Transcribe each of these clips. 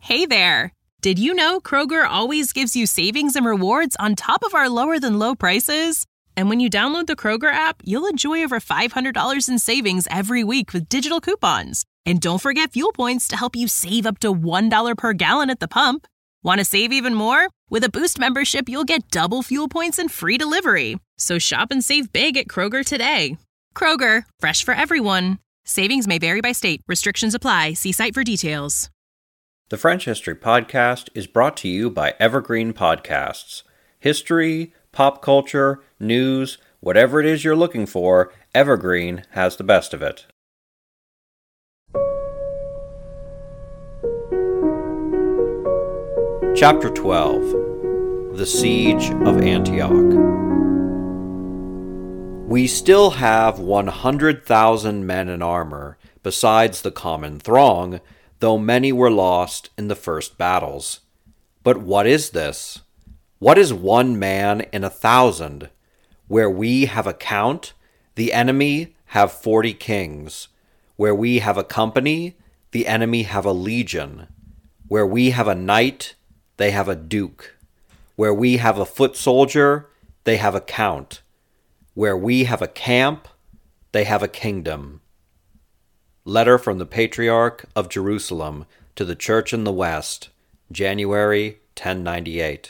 Hey there! Did you know Kroger always gives you savings and rewards on top of our lower-than-low prices? And when you download the Kroger app, you'll enjoy over $500 in savings every week with digital coupons. And don't forget fuel points to help you save up to $1 per gallon at the pump. Want to save even more? With a Boost membership, you'll get double fuel points and free delivery. So shop and save big at Kroger today. Kroger, fresh for everyone. Savings may vary by state. Restrictions apply. See site for details. The French History Podcast is brought to you by Evergreen Podcasts. History, pop culture, news, whatever it is you're looking for, Evergreen has the best of it. Chapter 12. The Siege of Antioch. We still have 100,000 men in armor, besides the common throng, though many were lost in the first battles. But what is this? What is one man in 1,000? Where we have a count, the enemy have 40 kings. Where we have a company, the enemy have a legion. Where we have a knight, they have a duke. Where we have a foot soldier, they have a count. Where we have a camp, they have a kingdom. Letter from the Patriarch of Jerusalem to the Church in the West, January 1098.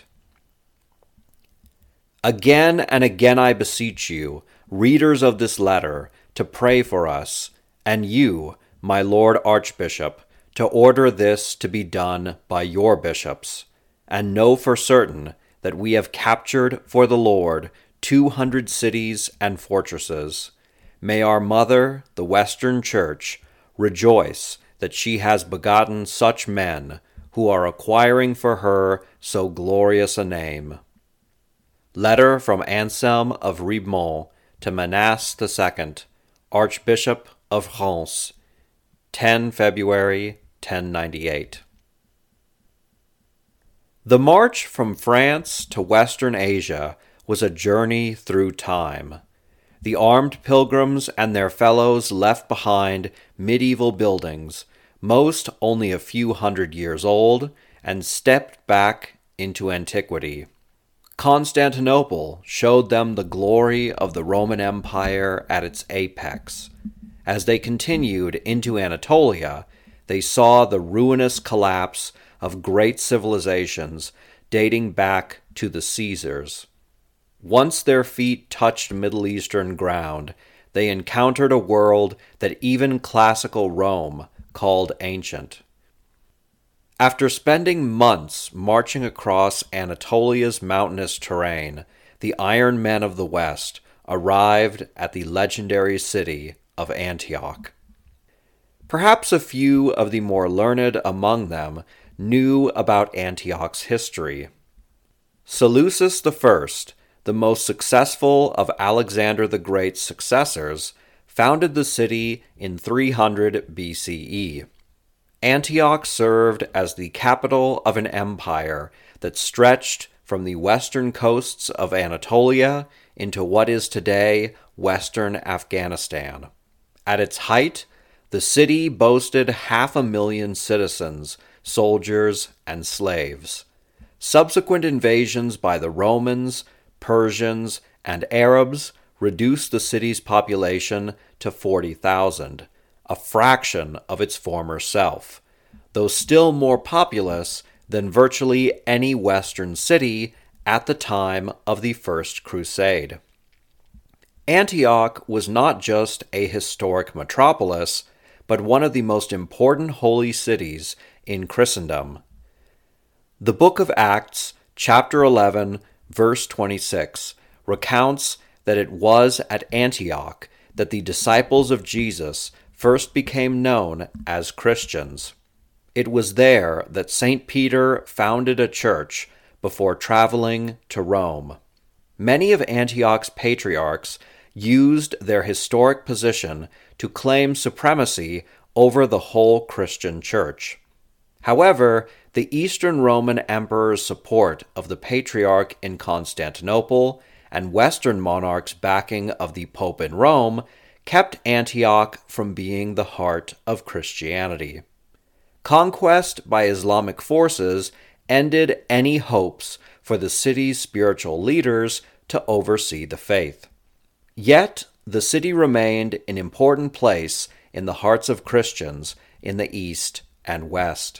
Again and again I beseech you, readers of this letter, to pray for us, and you, my Lord Archbishop, to order this to be done by your bishops, and know for certain that we have captured for the Lord 200 cities and fortresses. May our mother, the Western Church, rejoice that she has begotten such men who are acquiring for her so glorious a name. Letter from Anselm of Ribemont to Manasse II, Archbishop of Reims, 10 February 1098. The march from France to Western Asia was a journey through time. The armed pilgrims and their fellows left behind medieval buildings, most only a few hundred years old, and stepped back into antiquity. Constantinople showed them the glory of the Roman Empire at its apex. As they continued into Anatolia, they saw the ruinous collapse of great civilizations dating back to the Caesars. Once their feet touched Middle Eastern ground, they encountered a world that even classical Rome called ancient. After spending months marching across Anatolia's mountainous terrain, the Iron Men of the West arrived at the legendary city of Antioch. Perhaps a few of the more learned among them knew about Antioch's history. Seleucus I, the most successful of Alexander the Great's successors, founded the city in 300 BCE. Antioch served as the capital of an empire that stretched from the western coasts of Anatolia into what is today western Afghanistan. At its height, the city boasted 500,000 citizens, soldiers, and slaves. Subsequent invasions by the Romans, Persians, and Arabs reduced the city's population to 40,000, a fraction of its former self, though still more populous than virtually any Western city at the time of the First Crusade. Antioch was not just a historic metropolis, but one of the most important holy cities in Christendom. The Book of Acts, chapter 11, verse 26, recounts that it was at Antioch that the disciples of Jesus first became known as Christians. It was there that St. Peter founded a church before traveling to Rome. Many of Antioch's patriarchs used their historic position to claim supremacy over the whole Christian church. However, the Eastern Roman Emperor's support of the Patriarch in Constantinople and Western monarchs' backing of the Pope in Rome kept Antioch from being the heart of Christianity. Conquest by Islamic forces ended any hopes for the city's spiritual leaders to oversee the faith. Yet, the city remained an important place in the hearts of Christians in the East and West.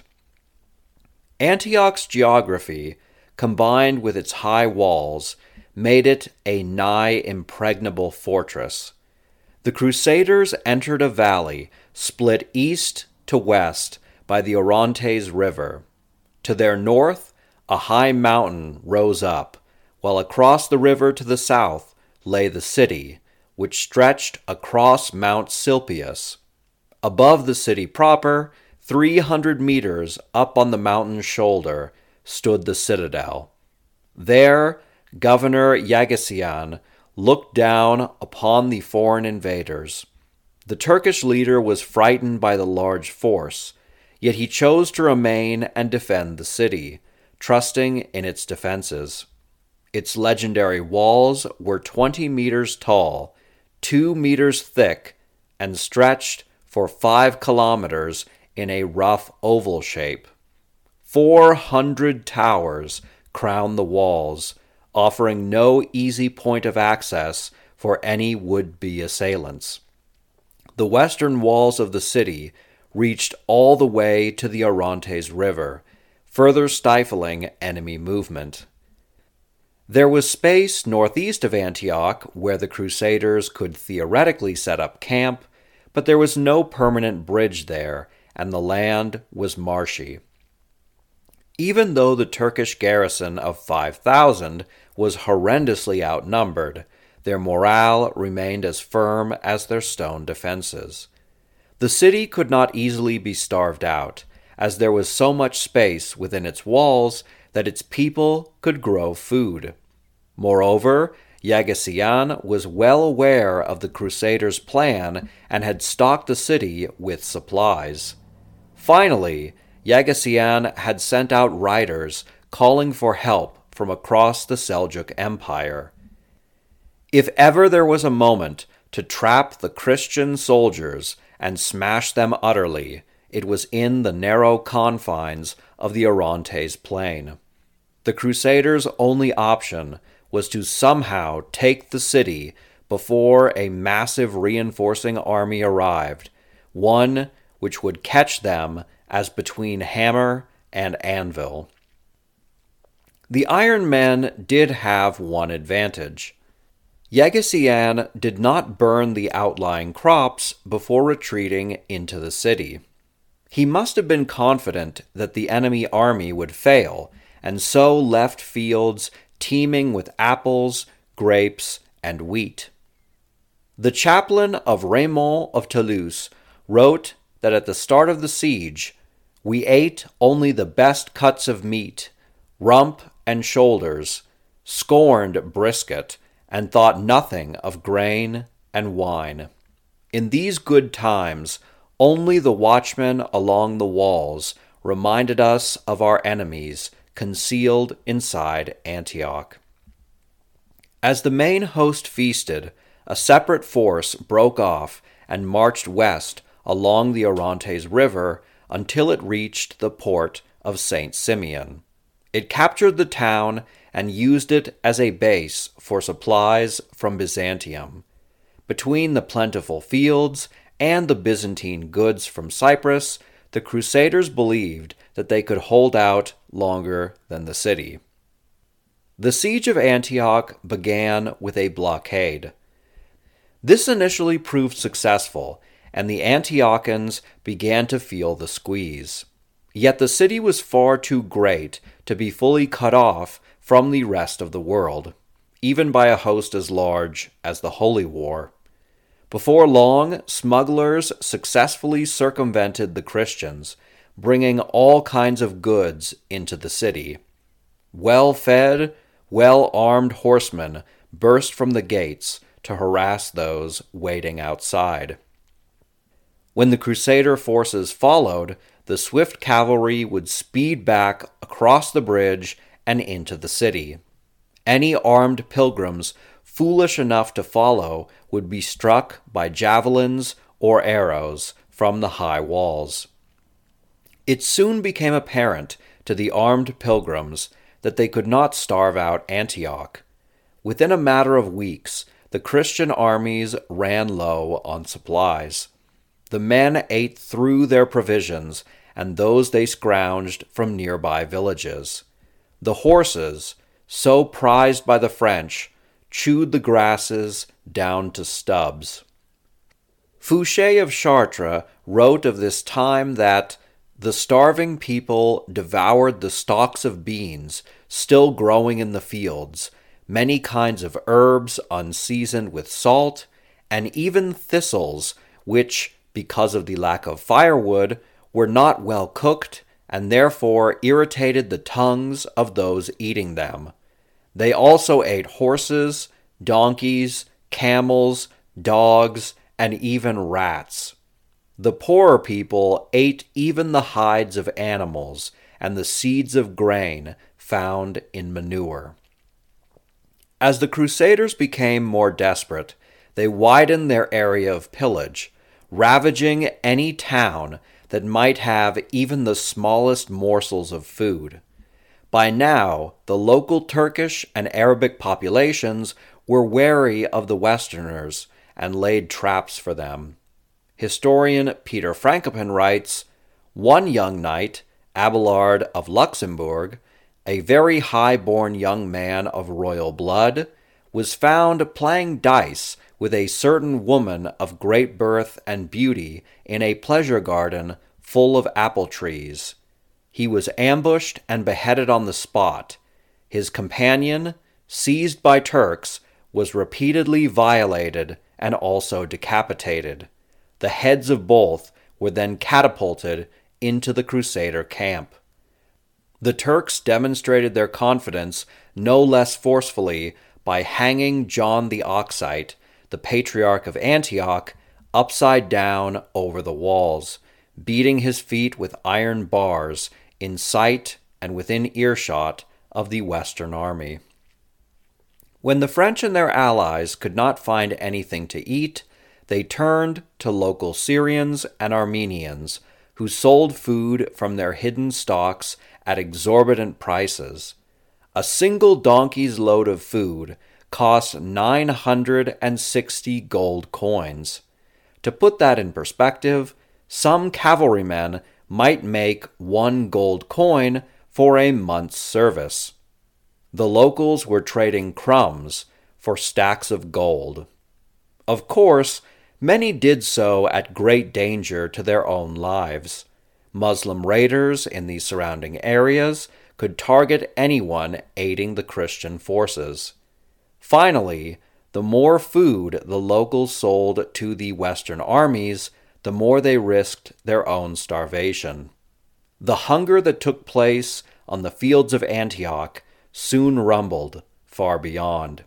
Antioch's geography, combined with its high walls, made it a nigh impregnable fortress. The Crusaders entered a valley split east to west by the Orontes River. To their north, a high mountain rose up, while across the river to the south lay the city, which stretched across Mount Silpius. Above the city proper, 300 meters up on the mountain's shoulder, stood the citadel. There, Governor Yagessian looked down upon the foreign invaders. The Turkish leader was frightened by the large force, yet he chose to remain and defend the city, trusting in its defenses. Its legendary walls were 20 meters tall, 2 meters thick, and stretched for 5 kilometers in a rough oval shape. 400 towers crowned the walls, offering no easy point of access for any would-be assailants. The western walls of the city reached all the way to the Orontes River, further stifling enemy movement. There was space northeast of Antioch where the Crusaders could theoretically set up camp, but there was no permanent bridge there, and the land was marshy. Even though the Turkish garrison of 5,000 was horrendously outnumbered, their morale remained as firm as their stone defenses. The city could not easily be starved out, as there was so much space within its walls that its people could grow food. Moreover, Yagessian was well aware of the Crusaders' plan and had stocked the city with supplies. Finally, Yagessian had sent out riders calling for help from across the Seljuk Empire. If ever there was a moment to trap the Christian soldiers and smash them utterly, it was in the narrow confines of the Orontes plain. The Crusaders' only option was to somehow take the city before a massive reinforcing army arrived, one which would catch them as between hammer and anvil. The Iron Men did have one advantage. Yagessian did not burn the outlying crops before retreating into the city. He must have been confident that the enemy army would fail, and so left fields teeming with apples, grapes, and wheat. The chaplain of Raymond of Toulouse wrote that at the start of the siege, "We ate only the best cuts of meat, rump and shoulders, scorned brisket, and thought nothing of grain and wine. In these good times, only the watchmen along the walls reminded us of our enemies concealed inside Antioch." As the main host feasted, a separate force broke off and marched west along the Orontes River until it reached the port of St. Simeon. It captured the town and used it as a base for supplies from Byzantium. Between the plentiful fields and the Byzantine goods from Cyprus, the Crusaders believed that they could hold out longer than the city. The siege of Antioch began with a blockade. This initially proved successful, and the Antiochans began to feel the squeeze. Yet the city was far too great to be fully cut off from the rest of the world, even by a host as large as the Holy War. Before long, smugglers successfully circumvented the Christians, bringing all kinds of goods into the city. Well-fed, well-armed horsemen burst from the gates to harass those waiting outside. When the Crusader forces followed, the swift cavalry would speed back across the bridge and into the city. Any armed pilgrims foolish enough to follow would be struck by javelins or arrows from the high walls. It soon became apparent to the armed pilgrims that they could not starve out Antioch. Within a matter of weeks, the Christian armies ran low on supplies. The men ate through their provisions and those they scrounged from nearby villages. The horses, so prized by the French, chewed the grasses down to stubs. Fouché of Chartres wrote of this time that the starving people devoured the stalks of beans still growing in the fields, many kinds of herbs unseasoned with salt, and even thistles, which, because of the lack of firewood, were not well cooked and therefore irritated the tongues of those eating them. They also ate horses, donkeys, camels, dogs, and even rats. The poorer people ate even the hides of animals and the seeds of grain found in manure. As the Crusaders became more desperate, they widened their area of pillage, ravaging any town that might have even the smallest morsels of food. By now, the local Turkish and Arabic populations were wary of the Westerners and laid traps for them. Historian Peter Frankopan writes, "One young knight, Abelard of Luxembourg, a very high-born young man of royal blood, was found playing dice with a certain woman of great birth and beauty in a pleasure garden full of apple trees. He was ambushed and beheaded on the spot. His companion, seized by Turks, was repeatedly violated and also decapitated. The heads of both were then catapulted into the Crusader camp. The Turks demonstrated their confidence no less forcefully by hanging John the Oxite, the Patriarch of Antioch, upside down over the walls, beating his feet with iron bars in sight and within earshot of the Western army. When the French and their allies could not find anything to eat, they turned to local Syrians and Armenians, who sold food from their hidden stocks at exorbitant prices. A single donkey's load of food cost 960 gold coins. To put that in perspective, some cavalrymen might make 1 gold coin for a month's service. The locals were trading crumbs for stacks of gold. Of course, many did so at great danger to their own lives. Muslim raiders in the surrounding areas could target anyone aiding the Christian forces. Finally, the more food the locals sold to the Western armies, the more they risked their own starvation. The hunger that took place on the fields of Antioch soon rumbled far beyond.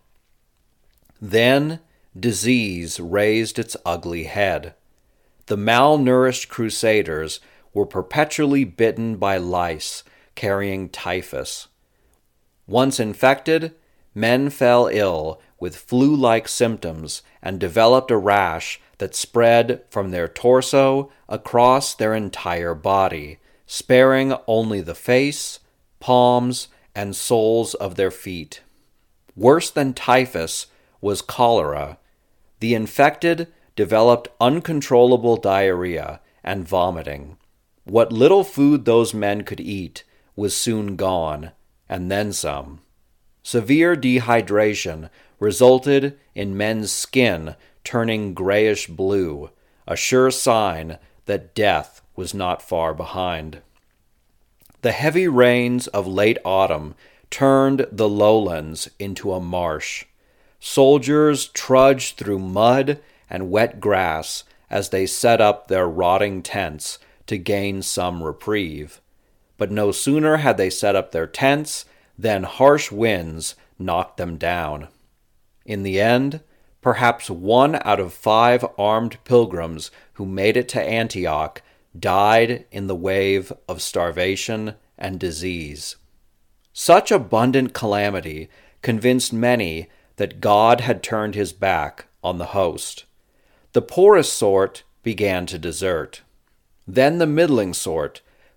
Then disease raised its ugly head. The malnourished Crusaders were perpetually bitten by lice carrying typhus. Once infected, men fell ill with flu-like symptoms and developed a rash that spread from their torso across their entire body, sparing only the face, palms, and soles of their feet. Worse than typhus was cholera. The infected developed uncontrollable diarrhea and vomiting. What little food those men could eat was soon gone, and then some. Severe dehydration resulted in men's skin turning grayish-blue, a sure sign that death was not far behind. The heavy rains of late autumn turned the lowlands into a marsh. Soldiers trudged through mud and wet grass as they set up their rotting tents to gain some reprieve. But no sooner had they set up their tents than harsh winds knocked them down. In the end, perhaps 1 out of 5 armed pilgrims who made it to Antioch died in the wave of starvation and disease. Such abundant calamity convinced many that God had turned his back on the host. The poorest sort began to desert. Then the middling sort,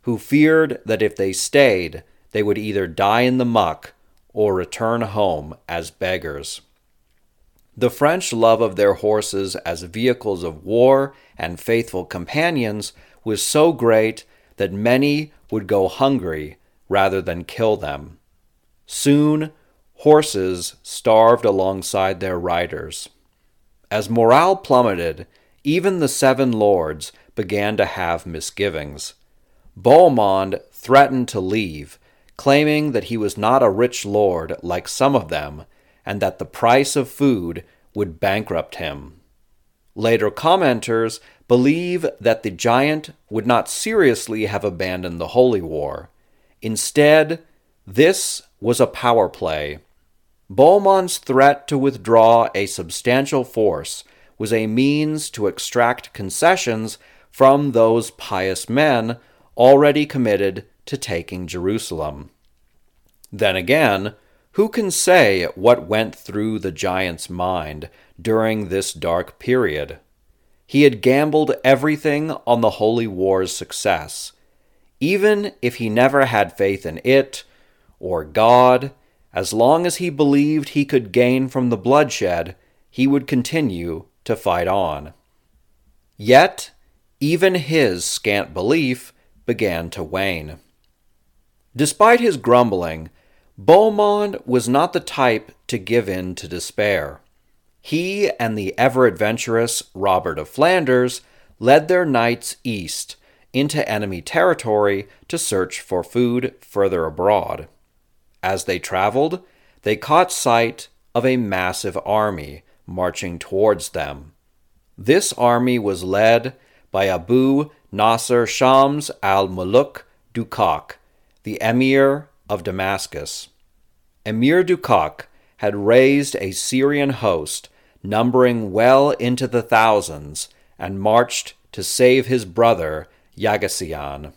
who feared that if they stayed, they would either die in the muck or return home as beggars. The French love of their horses as vehicles of war and faithful companions was so great that many would go hungry rather than kill them. Soon, horses starved alongside their riders. As morale plummeted, even the seven lords began to have misgivings. Bohemond threatened to leave, claiming that he was not a rich lord like some of them, and that the price of food would bankrupt him. Later commenters believe that the giant would not seriously have abandoned the Holy War. Instead, this was a power play. Bohemond's threat to withdraw a substantial force was a means to extract concessions from those pious men already committed to taking Jerusalem. Then again, who can say what went through the giant's mind during this dark period? He had gambled everything on the Holy War's success. Even if he never had faith in it, or God, as long as he believed he could gain from the bloodshed, he would continue to fight on. Yet, even his scant belief began to wane. Despite his grumbling, Bohemond was not the type to give in to despair. He and the ever-adventurous Robert of Flanders led their knights east into enemy territory to search for food further abroad. As they traveled, they caught sight of a massive army marching towards them. This army was led by Abu Nasr Shams al-Muluk Dukak, the emir of Damascus. Emir Dukak had raised a Syrian host numbering well into the thousands and marched to save his brother Yagasian.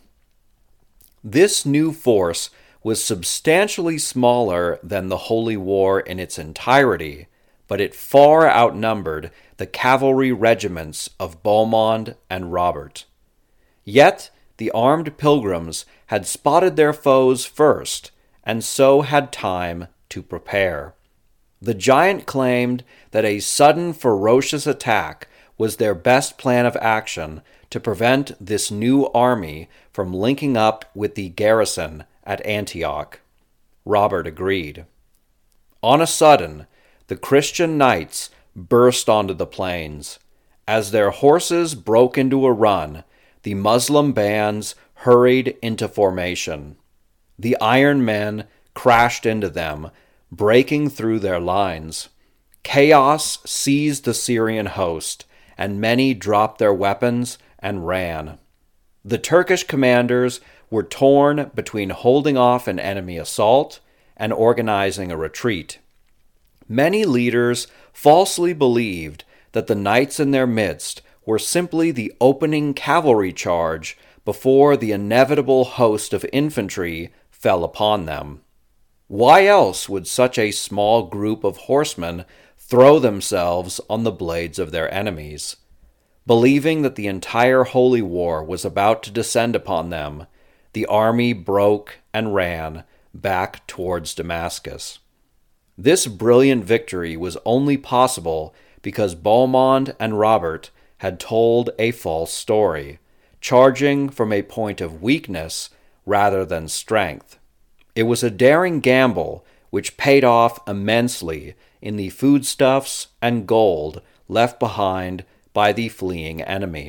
This new force was substantially smaller than the Holy War in its entirety, but it far outnumbered the cavalry regiments of Bohemond and Robert. Yet the armed pilgrims had spotted their foes first, and so had time to prepare. The giant claimed that a sudden ferocious attack was their best plan of action to prevent this new army from linking up with the garrison at Antioch. Robert agreed. On a sudden, the Christian knights burst onto the plains. As their horses broke into a run, the Muslim bands hurried into formation. The Iron Men crashed into them, breaking through their lines. Chaos seized the Syrian host, and many dropped their weapons and ran. The Turkish commanders were torn between holding off an enemy assault and organizing a retreat. Many leaders falsely believed that the knights in their midst were simply the opening cavalry charge before the inevitable host of infantry fell upon them. Why else would such a small group of horsemen throw themselves on the blades of their enemies? Believing that the entire Holy War was about to descend upon them, the army broke and ran back towards Damascus. This brilliant victory was only possible because Bohemond and Robert had told a false story, charging from a point of weakness rather than strength. It was a daring gamble which paid off immensely in the foodstuffs and gold left behind by the fleeing enemy.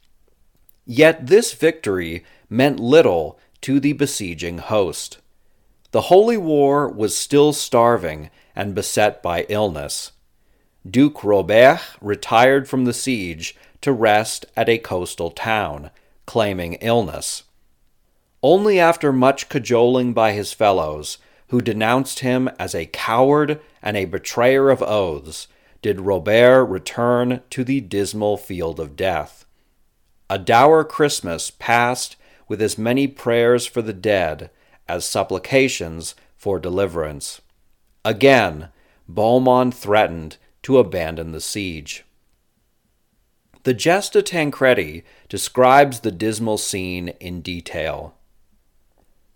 Yet this victory meant little to the besieging host. The Holy War was still starving and beset by illness. Duke Robert retired from the siege to rest at a coastal town, claiming illness. Only after much cajoling by his fellows, who denounced him as a coward and a betrayer of oaths, did Robert return to the dismal field of death. A dour Christmas passed with as many prayers for the dead as supplications for deliverance. Again, Bohemond threatened to abandon the siege. The Gesta Tancredi describes the dismal scene in detail.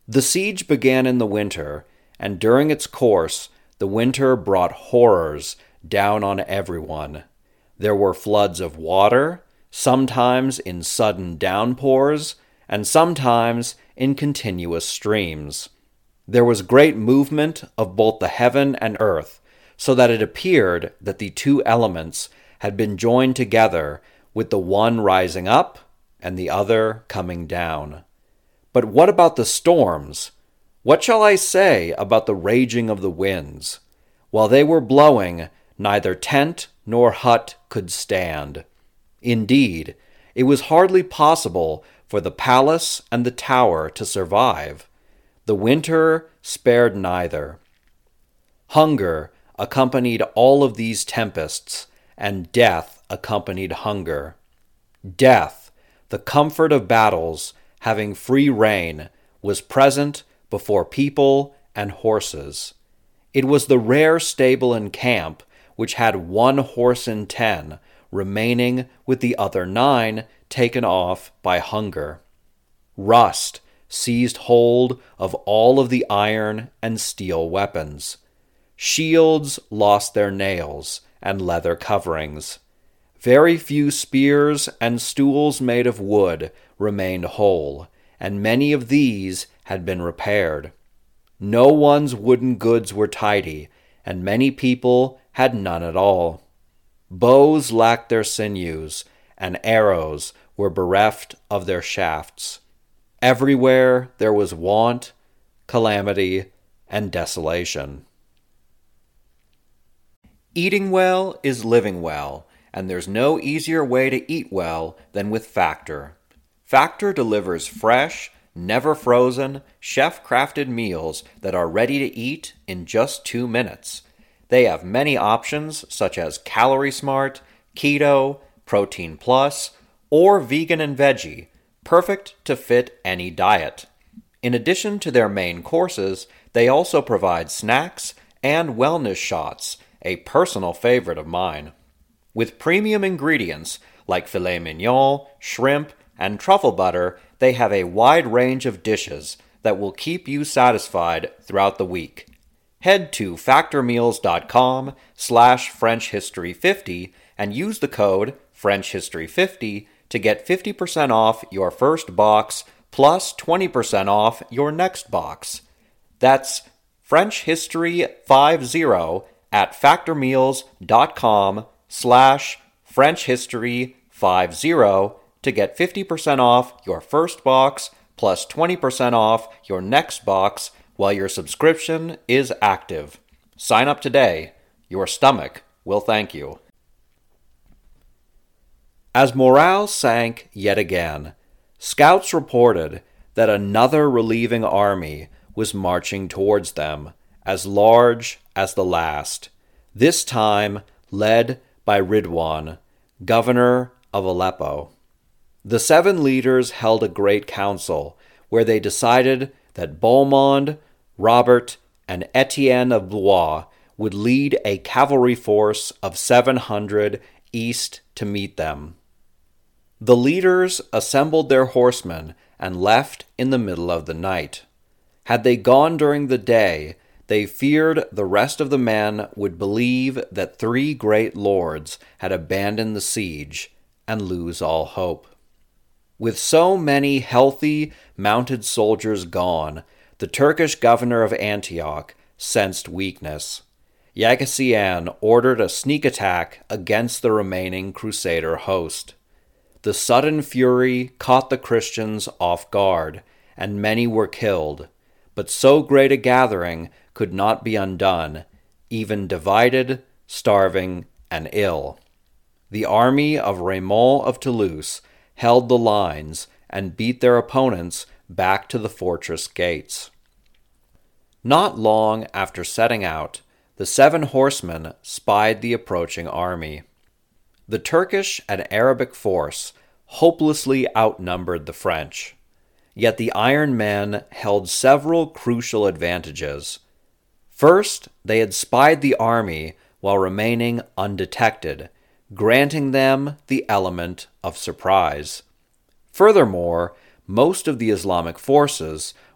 The siege began in the winter, and during its course, the winter brought horrors down on everyone. There were floods of water, sometimes in sudden downpours, and sometimes in continuous streams. There was great movement of both the heaven and earth, so that it appeared that the two elements had been joined together, with the one rising up and the other coming down. But what about the storms? What shall I say about the raging of the winds? While they were blowing, neither tent nor hut could stand. Indeed, it was hardly possible for the palace and the tower to survive. The winter spared neither. Hunger accompanied all of these tempests, and death accompanied hunger. Death, the comfort of battles, having free rein, was present before people and horses. It was the rare stable in camp which had 1 horse in 10, remaining with the other 9 taken off by hunger. Rust seized hold of all of the iron and steel weapons. Shields lost their nails and leather coverings. Very few spears and stools made of wood remained whole, and many of these had been repaired. No one's wooden goods were tidy, and many people had none at all. Bows lacked their sinews, and arrows were bereft of their shafts. Everywhere there was want, calamity, and desolation. Eating well is living well, and there's no easier way to eat well than with Factor. Factor delivers fresh, never frozen, chef-crafted meals that are ready to eat in just 2 minutes. They have many options such as Calorie Smart, Keto, Protein Plus, or Vegan and Veggie, perfect to fit any diet. In addition to their main courses, they also provide snacks and wellness shots, a personal favorite of mine. With premium ingredients like filet mignon, shrimp, and truffle butter, they have a wide range of dishes that will keep you satisfied throughout the week. Head to factormeals.com/FrenchHistory50 and use the code FrenchHistory50 to get 50% off your first box plus 20% off your next box. That's FrenchHistory50 at factormeals.com/FrenchHistory50 to get 50% off your first box plus 20% off your next box while your subscription is active. Sign up today. Your stomach will thank you. As morale sank yet again, scouts reported that another relieving army was marching towards them, as large as the last, this time led by Ridwan, governor of Aleppo. The 7 leaders held a great council where they decided that Bohemond, Robert, and Etienne of Blois would lead a cavalry force of 700 east to meet them. The leaders assembled their horsemen and left in the middle of the night. Had they gone during the day, they feared the rest of the men would believe that 3 great lords had abandoned the siege and lose all hope. With so many healthy, mounted soldiers gone, the Turkish governor of Antioch sensed weakness. Yagasian ordered a sneak attack against the remaining Crusader host. The sudden fury caught the Christians off guard, and many were killed, but so great a gathering could not be undone, even divided, starving, and ill. The army of Raymond of Toulouse held the lines and beat their opponents back to the fortress gates. Not long after setting out, the 7 horsemen spied the approaching army. The Turkish and Arabic force hopelessly outnumbered the French, yet the Iron Men held several crucial advantages. First, they had spied the army while remaining undetected, granting them the element of surprise. Furthermore, most of the Islamic forces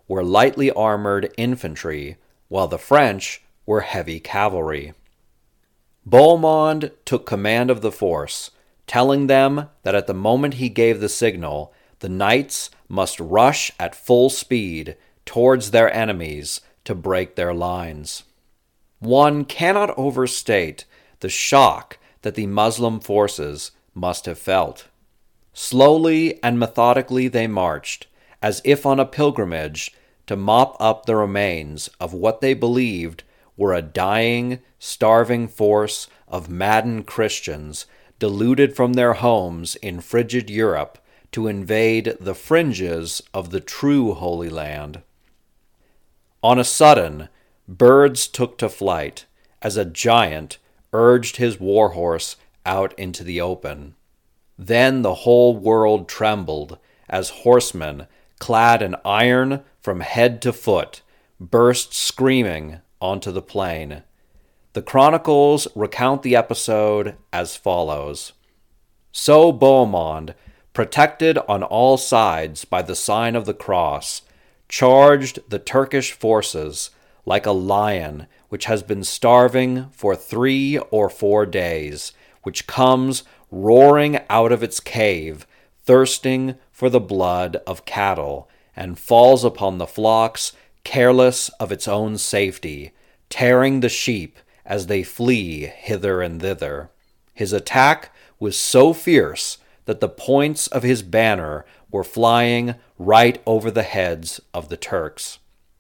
were lightly armored infantry, while the French were heavy cavalry. Bohemond took command of the force, telling them that at the moment he gave the signal, the knights must rush at full speed towards their enemies to break their lines. One cannot overstate the shock that the Muslim forces must have felt. Slowly and methodically they marched, as if on a pilgrimage, to mop up the remains of what they believed were a dying, starving force of maddened Christians deluded from their homes in frigid Europe to invade the fringes of the true Holy Land. On a sudden, birds took to flight as a giant urged his warhorse out into the open. Then the whole world trembled as horsemen, clad in iron from head to foot, burst screaming onto the plain. The chronicles recount the episode as follows. So Bohemond, protected on all sides by the sign of the cross, charged the Turkish forces like a lion which has been starving for 3 or 4 days, which comes roaring out of its cave, thirsting for the blood of cattle, and falls upon the flocks, careless of its own safety, tearing the sheep as they flee hither and thither. His attack was so fierce that the points of his banner were flying right over the heads of the Turks.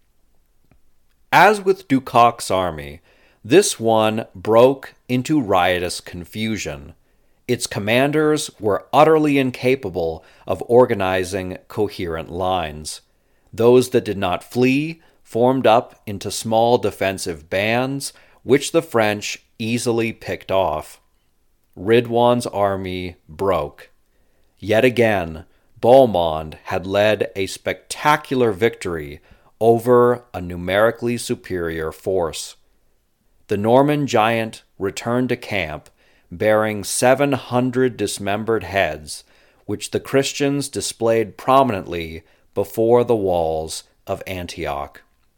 As with Ducoc's army, this one broke into riotous confusion. Its commanders were utterly incapable of organizing coherent lines. Those that did not flee formed up into small defensive bands, which the French easily picked off. Ridwan's army broke. Yet again, Bohemond had led a spectacular victory over a numerically superior force. The Norman giant returned to camp, bearing 700 dismembered heads, which the Christians displayed prominently before the walls of Antioch.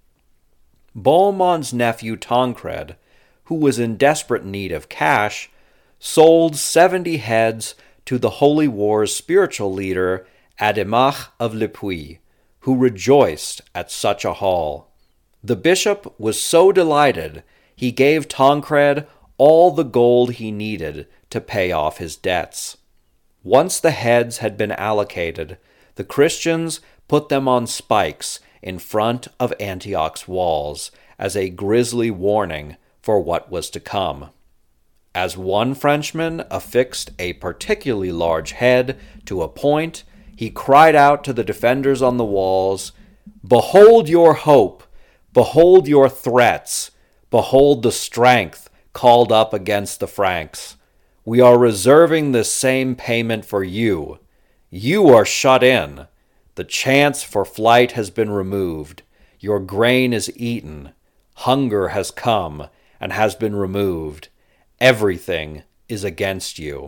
Bohemond's nephew Tancred, who was in desperate need of cash, sold 70 heads to the Holy War's spiritual leader Adhémach of Le Puy, who rejoiced at such a haul. The bishop was so delighted he gave Tancred all the gold he needed to pay off his debts. Once the heads had been allocated, the Christians put them on spikes in front of Antioch's walls as a grisly warning for what was to come. As one Frenchman affixed a particularly large head to a point, he cried out to the defenders on the walls, "Behold your hope! Behold your threats! Behold the strength called up against the Franks. We are reserving this same payment for you. You are shut in. The chance for flight has been removed. Your grain is eaten. Hunger has come and has been removed. Everything is against you."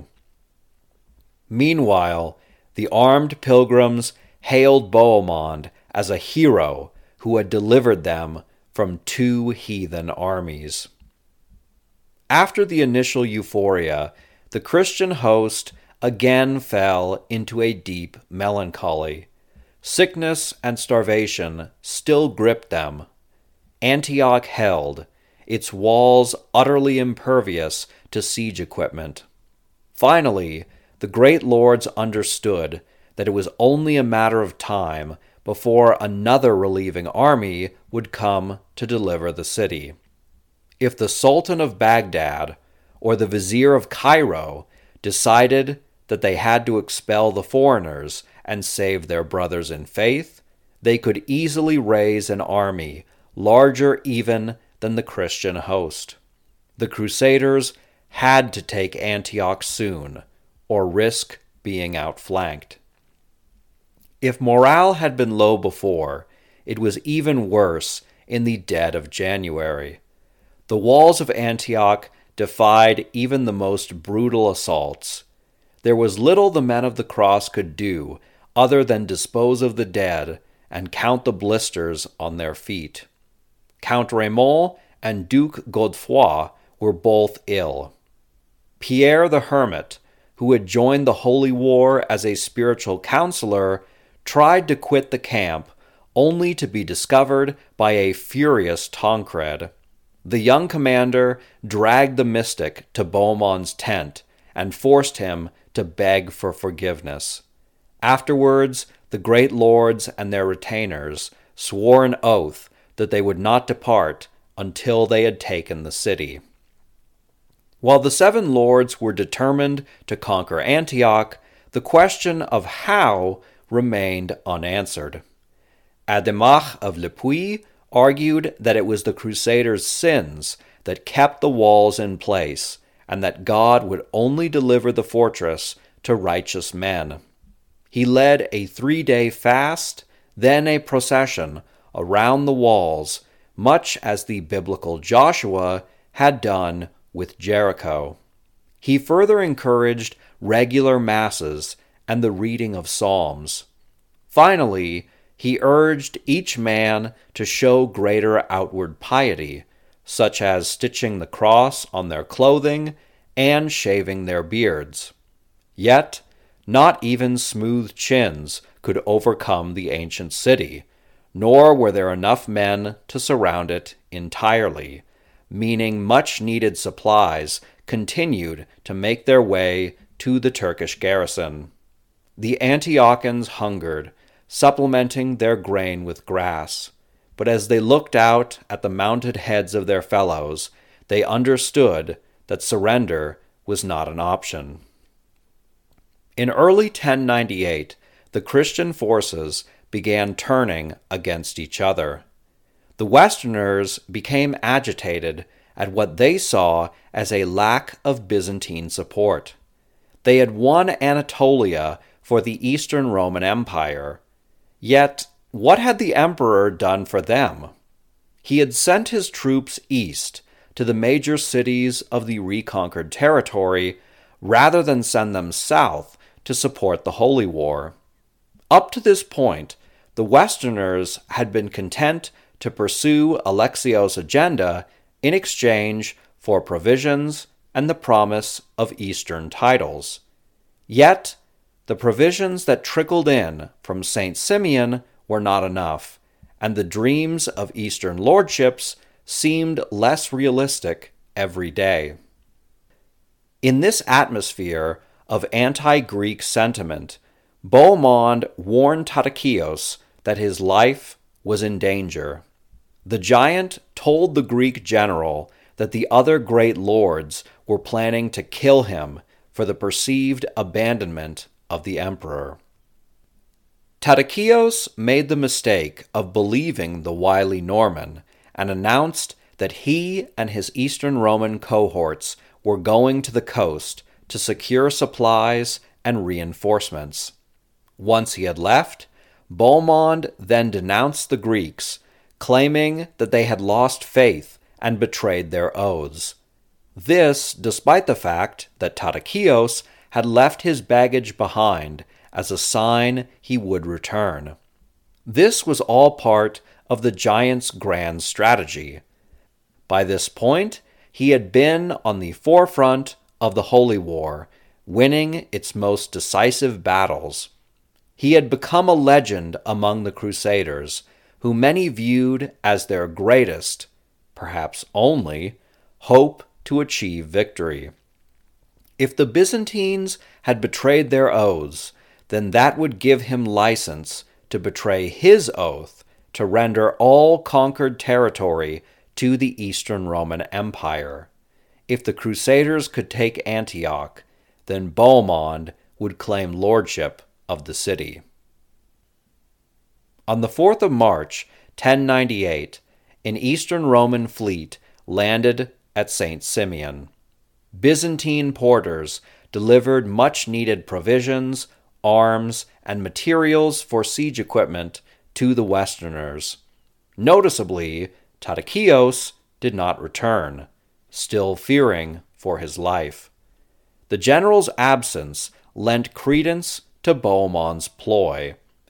Meanwhile, the armed pilgrims hailed Bohemond as a hero who had delivered them from 2 heathen armies. After the initial euphoria, the Christian host again fell into a deep melancholy. Sickness and starvation still gripped them. Antioch held, its walls utterly impervious to siege equipment. Finally, the great lords understood that it was only a matter of time before another relieving army would come to deliver the city. If the Sultan of Baghdad or the Vizier of Cairo decided that they had to expel the foreigners and save their brothers in faith, they could easily raise an army larger even than the Christian host. The Crusaders had to take Antioch soon, or risk being outflanked. If morale had been low before, it was even worse in the dead of January. The walls of Antioch defied even the most brutal assaults. There was little the men of the cross could do other than dispose of the dead and count the blisters on their feet. Count Raymond and Duke Godefroy were both ill. Pierre the Hermit, who had joined the Holy War as a spiritual counselor, tried to quit the camp, only to be discovered by a furious Tancred. The young commander dragged the mystic to Bohemond's tent and forced him to beg for forgiveness. Afterwards, the great lords and their retainers swore an oath that they would not depart until they had taken the city. While the 7 lords were determined to conquer Antioch, the question of how remained unanswered. Adhémar of Le Puy argued that it was the Crusaders' sins that kept the walls in place, and that God would only deliver the fortress to righteous men. He led a 3-day fast, then a procession around the walls, much as the biblical Joshua had done with Jericho. He further encouraged regular masses and the reading of psalms. Finally, he urged each man to show greater outward piety, such as stitching the cross on their clothing and shaving their beards. Yet, not even smooth chins could overcome the ancient city, nor were there enough men to surround it entirely, meaning much-needed supplies continued to make their way to the Turkish garrison. The Antiochans hungered, supplementing their grain with grass, but as they looked out at the mounted heads of their fellows, they understood that surrender was not an option. In early 1098, the Christian forces began turning against each other. The Westerners became agitated at what they saw as a lack of Byzantine support. They had won Anatolia for the Eastern Roman Empire. Yet, what had the emperor done for them? He had sent his troops east to the major cities of the reconquered territory rather than send them south to support the Holy War. Up to this point, the Westerners had been content to pursue Alexios' agenda in exchange for provisions and the promise of Eastern titles. Yet, the provisions that trickled in from St. Simeon were not enough, and the dreams of Eastern lordships seemed less realistic every day. In this atmosphere of anti-Greek sentiment, Bohemond warned Tadakios that his life was in danger. The giant told the Greek general that the other great lords were planning to kill him for the perceived abandonment of the emperor. Tadakios made the mistake of believing the wily Norman and announced that he and his Eastern Roman cohorts were going to the coast to secure supplies and reinforcements. Once he had left, Bohemond then denounced the Greeks, claiming that they had lost faith and betrayed their oaths. This despite the fact that Tadakios had left his baggage behind as a sign he would return. This was all part of the giant's grand strategy. By this point, he had been on the forefront of the Holy War, winning its most decisive battles. He had become a legend among the Crusaders, who many viewed as their greatest, perhaps only, hope to achieve victory. If the Byzantines had betrayed their oaths, then that would give him license to betray his oath to render all conquered territory to the Eastern Roman Empire. If the Crusaders could take Antioch, then Bohemond would claim lordship of the city. On the 4th of March, 1098, an Eastern Roman fleet landed at St. Simeon. Byzantine porters delivered much-needed provisions, arms, and materials for siege equipment to the Westerners. Noticeably, Tadakios did not return, still fearing for his life. The general's absence lent credence to Bohemond's ploy,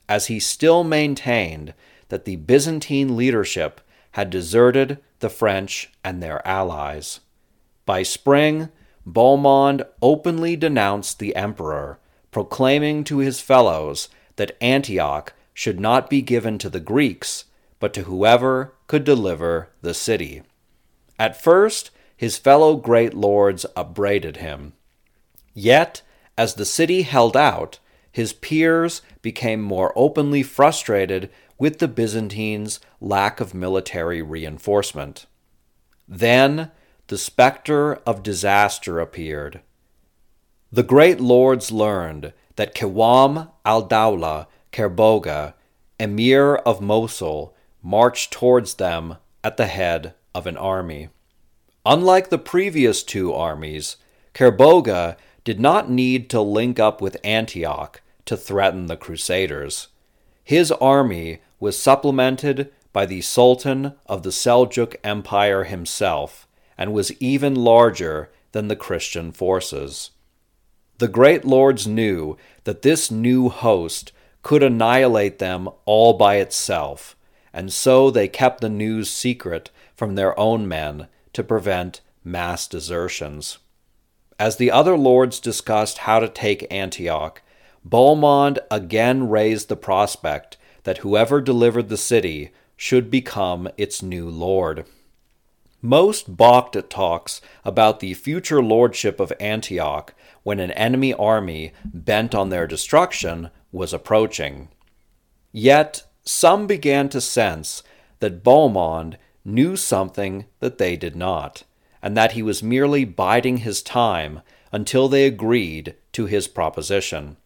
as he still maintained that the Byzantine leadership had deserted the French and their allies. By spring, Bohemond openly denounced the emperor, proclaiming to his fellows that Antioch should not be given to the Greeks, but to whoever could deliver the city. At first, his fellow great lords upbraided him. Yet, as the city held out, his peers became more openly frustrated with the Byzantines' lack of military reinforcement. Then, the specter of disaster appeared. The great lords learned that Qawam al-Dawla Kerboga, emir of Mosul, marched towards them at the head of an army. Unlike the previous two armies, Kerboga did not need to link up with Antioch to threaten the Crusaders. His army was supplemented by the Sultan of the Seljuk Empire himself, and was even larger than the Christian forces. The great lords knew that this new host could annihilate them all by itself, and so they kept the news secret from their own men to prevent mass desertions. As the other lords discussed how to take Antioch, Bohemond again raised the prospect that whoever delivered the city should become its new lord. Most balked at talks about the future lordship of Antioch when an enemy army bent on their destruction was approaching. Yet some began to sense that Bohemond knew something that they did not, and that he was merely biding his time until they agreed to his proposition.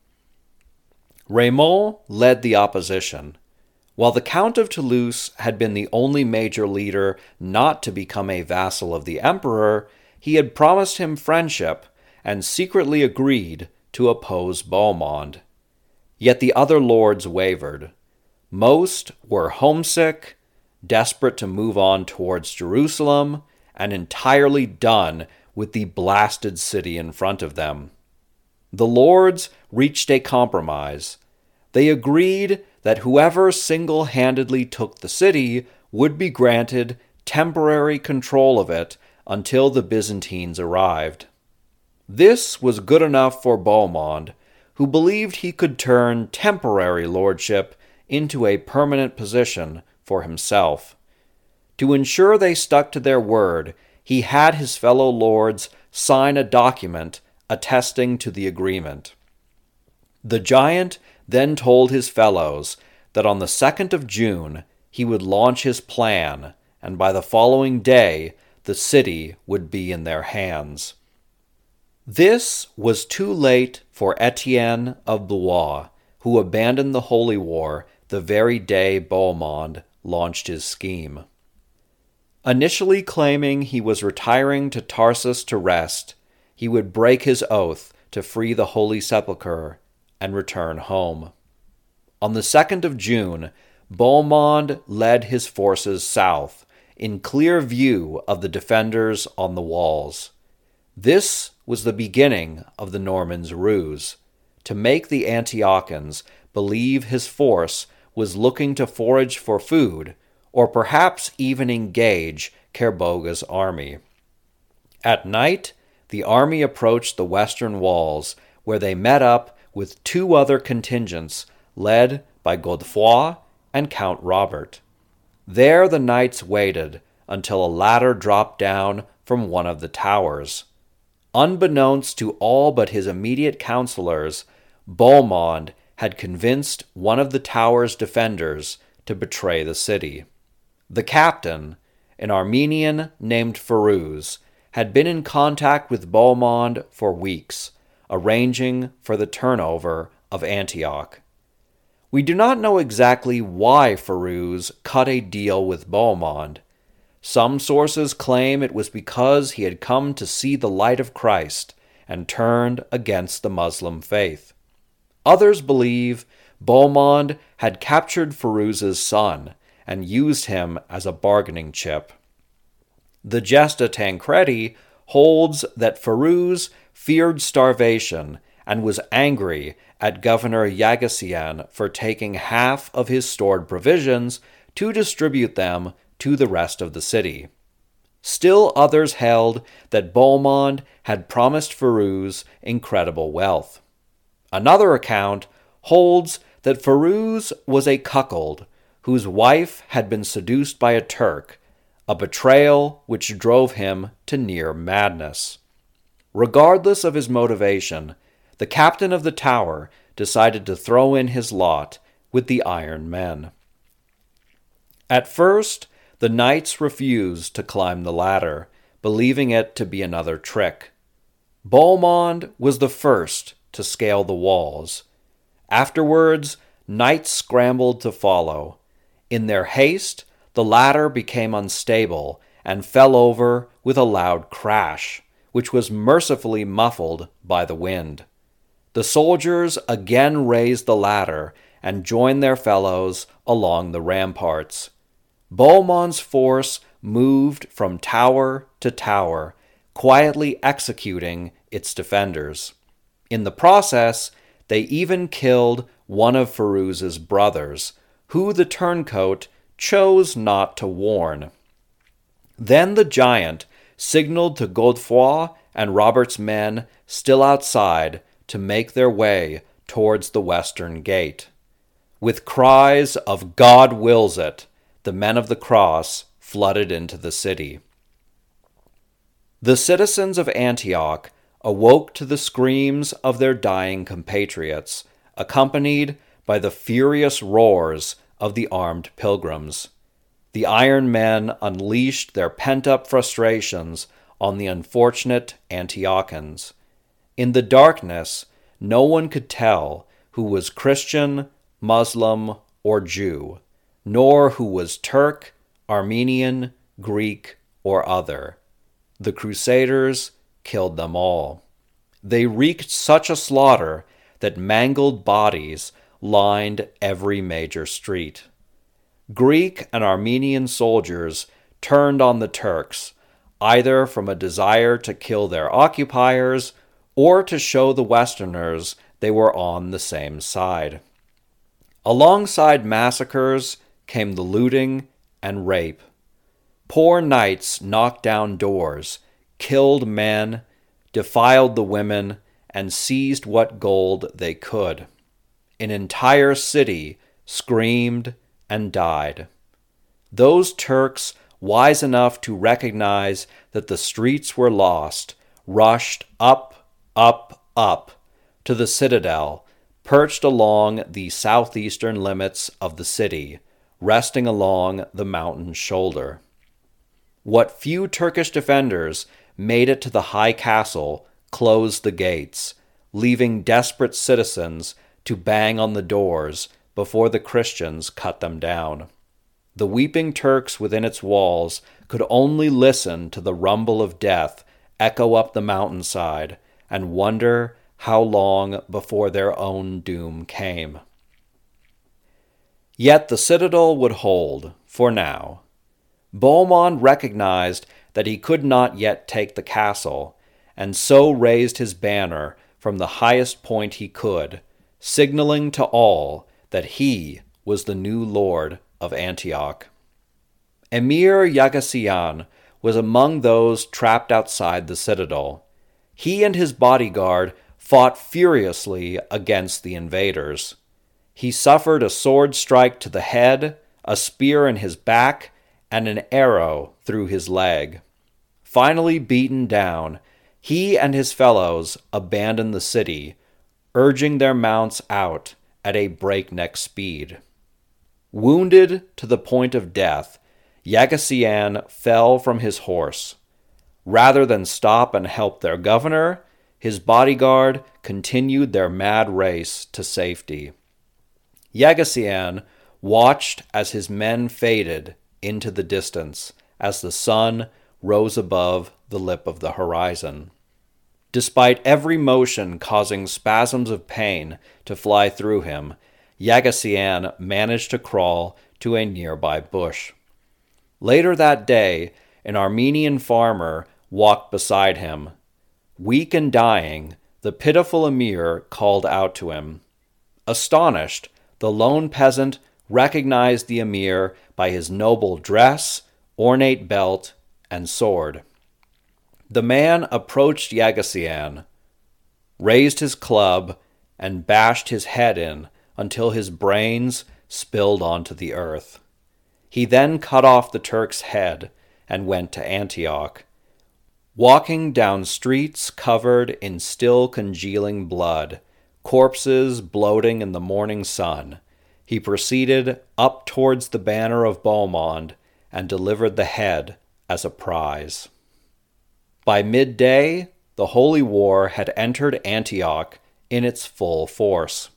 Raymond led the opposition. While the Count of Toulouse had been the only major leader not to become a vassal of the emperor, he had promised him friendship and secretly agreed to oppose Bohemond. Yet the other lords wavered. Most were homesick, desperate to move on towards Jerusalem, and entirely done with the blasted city in front of them. The lords reached a compromise. They agreed that whoever single-handedly took the city would be granted temporary control of it until the Byzantines arrived. This was good enough for Bohemond, who believed he could turn temporary lordship into a permanent position for himself. To ensure they stuck to their word, he had his fellow lords sign a document attesting to the agreement. The giant then told his fellows that on the 2nd of June he would launch his plan, and by the following day the city would be in their hands. This was too late for Etienne of Blois, who abandoned the Holy War the very day Bohemond launched his scheme. Initially claiming he was retiring to Tarsus to rest, he would break his oath to free the Holy Sepulchre and return home. On the 2nd of June, Bohemond led his forces south, in clear view of the defenders on the walls. This was the beginning of the Normans' ruse, to make the Antiochians believe his force was looking to forage for food, or perhaps even engage Kerboga's army. At night, the army approached the western walls, where they met up with two other contingents led by Godefroy and Count Robert. There the knights waited until a ladder dropped down from one of the towers. Unbeknownst to all but his immediate counselors, Bohemond had convinced one of the tower's defenders to betray the city. The captain, an Armenian named Firuz, had been in contact with Bohemond for weeks, arranging for the turnover of Antioch. We do not know exactly why Firuz cut a deal with Bohemond. Some sources claim it was because he had come to see the light of Christ and turned against the Muslim faith. Others believe Bohemond had captured Firuz's son and used him as a bargaining chip. The Gesta Tancredi holds that Firuz feared starvation and was angry at Governor Yagasian for taking half of his stored provisions to distribute them to the rest of the city. Still others held that Bohemond had promised Firuz incredible wealth. Another account holds that Firuz was a cuckold whose wife had been seduced by a Turk, a betrayal which drove him to near madness. Regardless of his motivation, the captain of the tower decided to throw in his lot with the Iron Men. At first, the knights refused to climb the ladder, believing it to be another trick. Bohemond was the first to scale the walls. Afterwards, knights scrambled to follow. In their haste, the ladder became unstable and fell over with a loud crash, which was mercifully muffled by the wind. The soldiers again raised the ladder and joined their fellows along the ramparts. Bohemond's force moved from tower to tower, quietly executing its defenders. In the process, they even killed one of Firuz's brothers, who the turncoat chose not to warn. Then the giant signaled to Godefroy and Robert's men still outside to make their way towards the western gate. With cries of "God wills it," the men of the cross flooded into the city. The citizens of Antioch awoke to the screams of their dying compatriots, accompanied by the furious roars of the armed pilgrims. The Iron Men unleashed their pent-up frustrations on the unfortunate Antiochans. In the darkness, no one could tell who was Christian, Muslim, or Jew, nor who was Turk, Armenian, Greek, or other. The Crusaders killed them all. They wreaked such a slaughter that mangled bodies lined every major street. Greek and Armenian soldiers turned on the Turks, either from a desire to kill their occupiers or to show the Westerners they were on the same side. Alongside massacres came the looting and rape. Poor knights knocked down doors, killed men, defiled the women, and seized what gold they could. An entire city screamed and died. Those Turks, wise enough to recognize that the streets were lost, rushed up to the citadel, perched along the southeastern limits of the city, resting along the mountain's shoulder. What few Turkish defenders made it to the high castle closed the gates, leaving desperate citizens to bang on the doors before the Christians cut them down. The weeping Turks within its walls could only listen to the rumble of death echo up the mountainside and wonder how long before their own doom came. Yet the citadel would hold, for now. Bohemond recognized that he could not yet take the castle, and so raised his banner from the highest point he could, signaling to all that he was the new lord of Antioch. Emir Yagasian was among those trapped outside the citadel. He and his bodyguard fought furiously against the invaders. He suffered a sword strike to the head, a spear in his back, and an arrow through his leg. Finally beaten down, he and his fellows abandoned the city, urging their mounts out at a breakneck speed. Wounded to the point of death, Yagasian fell from his horse. Rather than stop and help their governor, his bodyguard continued their mad race to safety. Yagasian watched as his men faded into the distance as the sun rose above the lip of the horizon. Despite every motion causing spasms of pain to fly through him, Yagasian managed to crawl to a nearby bush. Later that day, an Armenian farmer walked beside him. Weak and dying, the pitiful emir called out to him. Astonished, the lone peasant recognized the emir by his noble dress, ornate belt, and sword. The man approached Yagasian, raised his club, and bashed his head in until his brains spilled onto the earth. He then cut off the Turk's head and went to Antioch. Walking down streets covered in still congealing blood, corpses bloating in the morning sun, he proceeded up towards the banner of Bohemond and delivered the head as a prize. By midday, the Holy War had entered Antioch in its full force.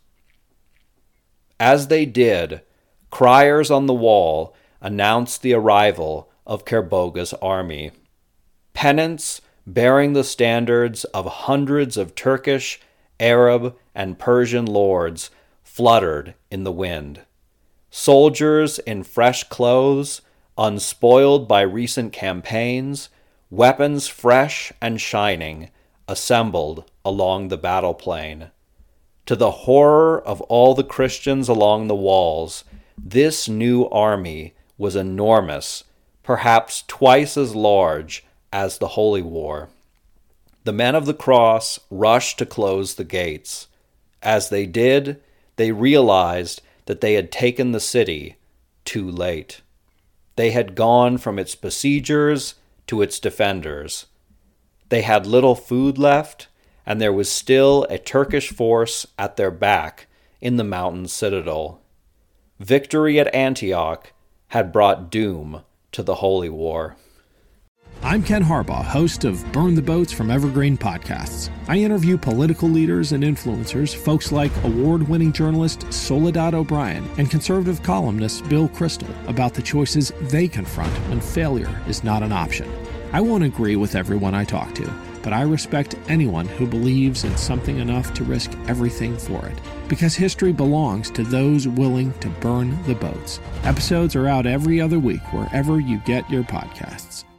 As they did, criers on the wall announced the arrival of Kerboga's army. Pennants bearing the standards of hundreds of Turkish, Arab, and Persian lords fluttered in the wind. Soldiers in fresh clothes, unspoiled by recent campaigns, weapons fresh and shining, assembled along the battle plain. To the horror of all the Christians along the walls, this new army was enormous, perhaps twice as large as the Holy War. The men of the cross rushed to close the gates. As they did, they realized that they had taken the city too late. They had gone from its besiegers to its defenders. They had little food left, and there was still a Turkish force at their back in the mountain citadel. Victory at Antioch had brought doom to the Holy War. I'm Ken Harbaugh, host of Burn the Boats from Evergreen Podcasts. I interview political leaders and influencers, folks like award-winning journalist Soledad O'Brien and conservative columnist Bill Kristol, about the choices they confront when failure is not an option. I won't agree with everyone I talk to, but I respect anyone who believes in something enough to risk everything for it. Because history belongs to those willing to burn the boats. Episodes are out every other week wherever you get your podcasts.